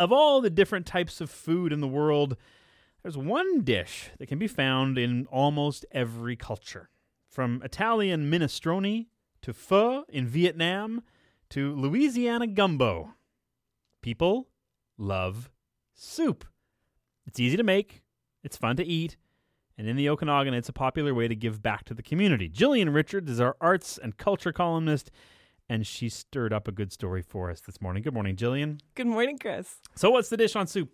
Of all the different types of food in the world, there's one dish that can be found in almost every culture. From Italian minestrone to pho in Vietnam to Louisiana gumbo. People love soup. It's easy to make, it's fun to eat, and in the Okanagan, it's a popular way to give back to the community. Jillian Richards is our arts and culture columnist, and she stirred up a good story for us this morning. Good morning, Jillian. Good morning, Chris. So what's the dish on soup?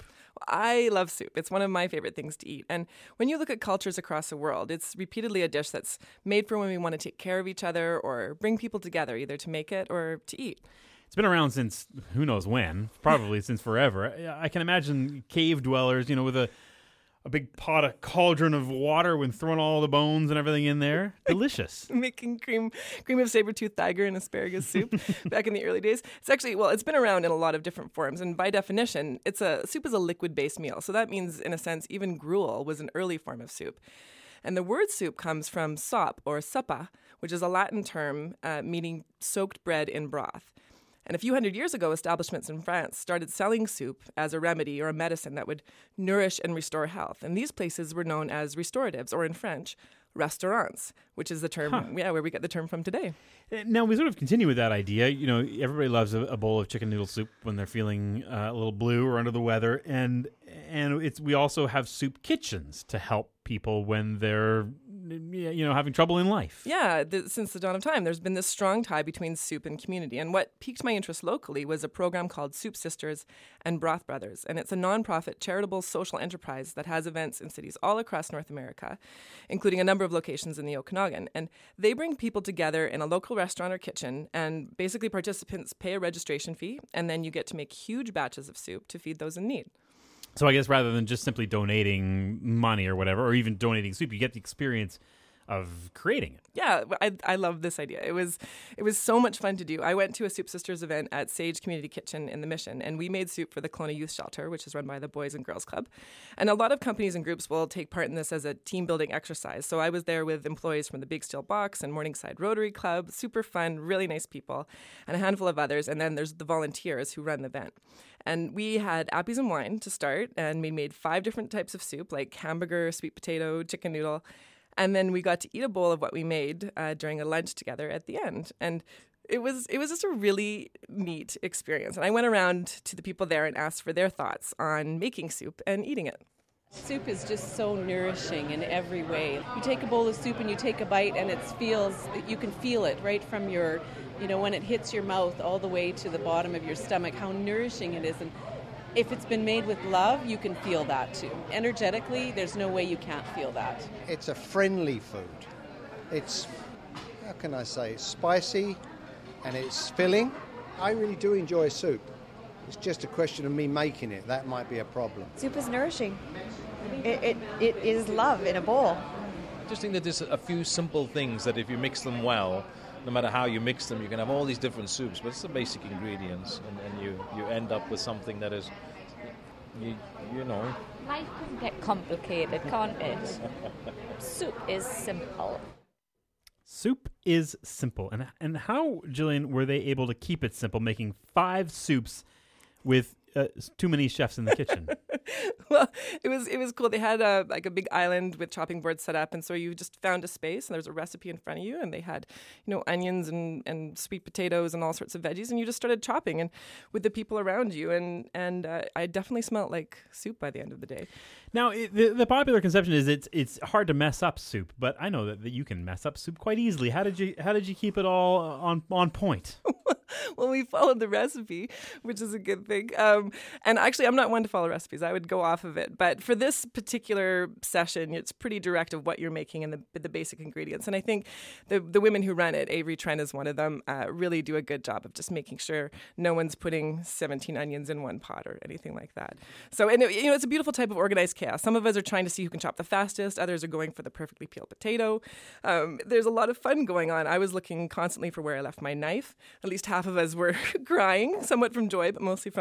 I love soup. It's one of my favorite things to eat. And when you look at cultures across the world, it's repeatedly a dish that's made for when we want to take care of each other or bring people together, either to make it or to eat. It's been around since who knows when, probably since forever. I can imagine cave dwellers, with a big pot, a cauldron of water when throwing all the bones and everything in there. Delicious. Making cream of saber-toothed tiger and asparagus soup back in the early days. It's actually, it's been around in a lot of different forms. And by definition, soup is a liquid-based meal. So that means, in a sense, even gruel was an early form of soup. And the word soup comes from sop or suppa, which is a Latin term meaning soaked bread in broth. And a few hundred years ago, establishments in France started selling soup as a remedy or a medicine that would nourish and restore health. And these places were known as restoratives, or in French, restaurants, which is the term, where we get the term from today. Now, we sort of continue with that idea. Everybody loves a bowl of chicken noodle soup when they're feeling a little blue or under the weather. And we also have soup kitchens to help people when they're having trouble in life. Yeah, since the dawn of time, there's been this strong tie between soup and community. And what piqued my interest locally was a program called Soup Sisters and Broth Brothers. And it's a nonprofit charitable social enterprise that has events in cities all across North America, including a number of locations in the Okanagan. And they bring people together in a local restaurant or kitchen, and basically participants pay a registration fee, and then you get to make huge batches of soup to feed those in need. So I guess rather than just simply donating money or whatever, or even donating soup, you get the experience of creating it. Yeah, I love this idea. It was so much fun to do. I went to a Soup Sisters event at Sage Community Kitchen in the Mission, and we made soup for the Kelowna Youth Shelter, which is run by the Boys and Girls Club. And a lot of companies and groups will take part in this as a team-building exercise. So I was there with employees from the Big Steel Box and Morningside Rotary Club, super fun, really nice people, and a handful of others. And then there's the volunteers who run the event. And we had appies and wine to start, and we made 5 different types of soup, like hamburger, sweet potato, chicken noodle. And then we got to eat a bowl of what we made during a lunch together at the end. And it was just a really neat experience. And I went around to the people there and asked for their thoughts on making soup and eating it. Soup is just so nourishing in every way. You take a bowl of soup and you take a bite, and you can feel it right from your, when it hits your mouth all the way to the bottom of your stomach, how nourishing it is. And if it's been made with love, you can feel that too. Energetically, there's no way you can't feel that. It's a friendly food. It's, it's spicy and it's filling. I really do enjoy soup. It's just a question of me making it. That might be a problem. Soup is nourishing. It is love in a bowl. I just think that there's a few simple things that if you mix them well, no matter how you mix them, you can have all these different soups, but it's the basic ingredients, and you end up with something that is, Life can get complicated, can't it? Soup is simple. Soup is simple. And how, Jillian, were they able to keep it simple, making 5 soups with too many chefs in the kitchen? Well, it was cool. They had a big island with chopping boards set up, and so you just found a space, and there was a recipe in front of you, and they had onions and sweet potatoes and all sorts of veggies, and you just started chopping and with the people around you, and I definitely smelled like soup by the end of the day. Now, the popular conception is it's hard to mess up soup, but I know that you can mess up soup quite easily. How did you keep it all on point? Well, we followed the recipe, which is a good thing. And actually, I'm not one to follow recipes. I would go off of it. But for this particular session, it's pretty direct of what you're making and the basic ingredients. And I think the women who run it, Avery Trent is one of them, really do a good job of just making sure no one's putting 17 onions in one pot or anything like that. So, and it's a beautiful type of organized chaos. Some of us are trying to see who can chop the fastest. Others are going for the perfectly peeled potato. There's a lot of fun going on. I was looking constantly for where I left my knife. At least half of us were crying, somewhat from joy, but mostly from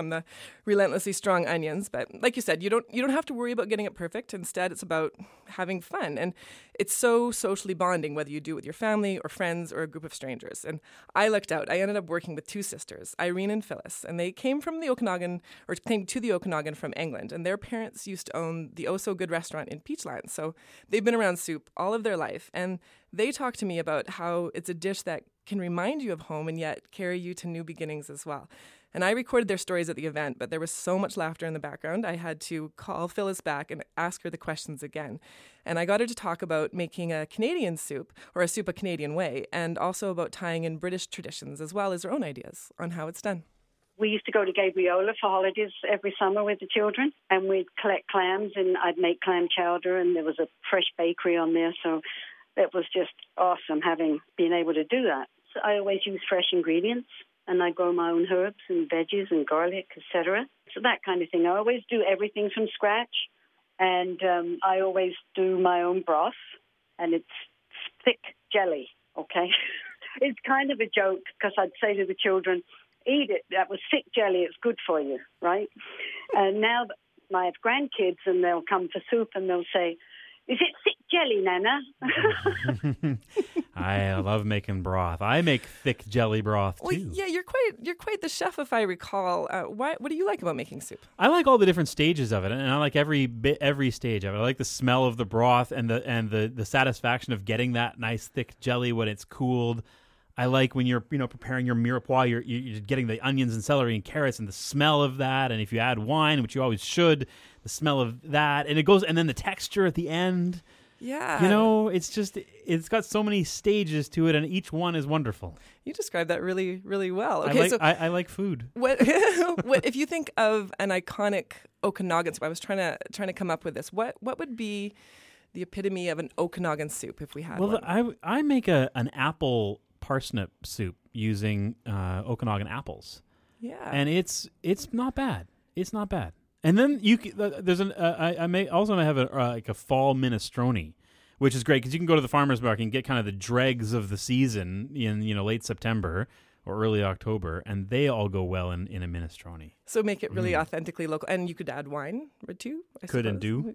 relentlessly strong onions. But like you said, you don't have to worry about getting it perfect. Instead, it's about having fun. And it's so socially bonding, whether you do it with your family or friends or a group of strangers. And I lucked out. I ended up working with two sisters, Irene and Phyllis, and they came from the Okanagan, or came to the Okanagan from England. And their parents used to own the Oh So Good restaurant in Peachland. So they've been around soup all of their life. And they talked to me about how it's a dish that can remind you of home and yet carry you to new beginnings as well. And I recorded their stories at the event, but there was so much laughter in the background, I had to call Phyllis back and ask her the questions again. And I got her to talk about making a Canadian soup, or a soup a Canadian way, and also about tying in British traditions as well as her own ideas on how it's done. We used to go to Gabriola for holidays every summer with the children, and we'd collect clams, and I'd make clam chowder, and there was a fresh bakery on there, so it was just awesome being able to do that. So I always use fresh ingredients, and I grow my own herbs and veggies and garlic, etc. So that kind of thing. I always do everything from scratch, and I always do my own broth, and it's thick jelly, okay? It's kind of a joke because I'd say to the children, eat it, that was thick jelly, it's good for you, right? And now I have grandkids, and they'll come for soup, and they'll say, is it thick jelly, Nana? I love making broth. I make thick jelly broth, too. Well, yeah, you're quite the chef, if I recall. What do you like about making soup? I like all the different stages of it, and I like every stage of it. I like the smell of the broth and the satisfaction of getting that nice thick jelly when it's cooled. I like when you're preparing your mirepoix, you're getting the onions and celery and carrots and the smell of that. And if you add wine, which you always should, the smell of that, and then the texture at the end. Yeah. It's got so many stages to it, and each one is wonderful. You described that really, really well. Okay, I like food. What if you think of an iconic Okanagan soup? I was trying to come up with this. What would be the epitome of an Okanagan soup if we had one? Well, I make an apple parsnip soup using Okanagan apples. Yeah, and it's not bad. It's not bad. And then there's I may have a fall minestrone, which is great because you can go to the farmer's market and get kind of the dregs of the season in late September or early October, and they all go well in a minestrone. So make it really authentically local, and you could add wine or two. Could and do.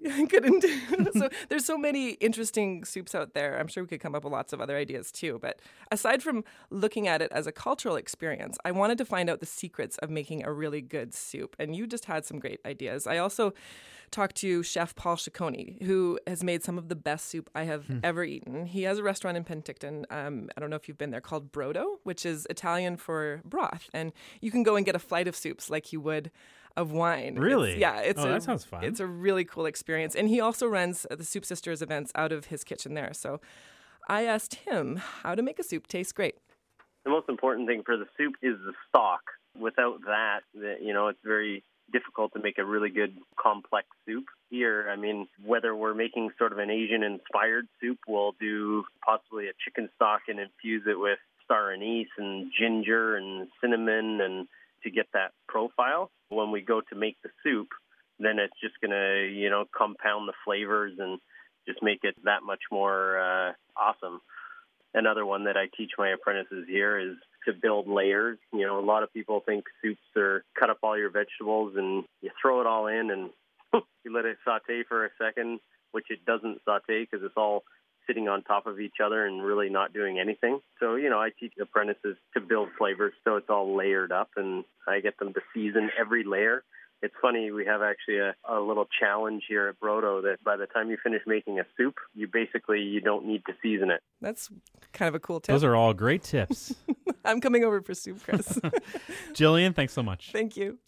So there's so many interesting soups out there. I'm sure we could come up with lots of other ideas too. But aside from looking at it as a cultural experience, I wanted to find out the secrets of making a really good soup. And you just had some great ideas. I also talked to Chef Paul Ciccone, who has made some of the best soup I have ever eaten. He has a restaurant in Penticton. I don't know if you've been there, called Brodo, which is Italian for broth. And you can go and get a flight of soups like you would of wine. Really? That sounds fun. It's a really cool experience. And he also runs the Soup Sisters events out of his kitchen there. So I asked him how to make a soup taste great. The most important thing for the soup is the stock. Without that, it's very difficult to make a really good complex soup. Here, whether we're making sort of an Asian-inspired soup, we'll do possibly a chicken stock and infuse it with star anise and ginger and cinnamon and to get that profile. When we go to make the soup, then it's just going to, compound the flavors and just make it that much more awesome. Another one that I teach my apprentices here is to build layers. A lot of people think soups are cut up all your vegetables and you throw it all in and you let it saute for a second, which it doesn't saute because it's all sitting on top of each other and really not doing anything. So, I teach apprentices to build flavors so it's all layered up, and I get them to season every layer. It's funny, we have actually a little challenge here at Brodo that by the time you finish making a soup, you don't need to season it. That's kind of a cool tip. Those are all great tips. I'm coming over for soup, Chris. Jillian, thanks so much. Thank you.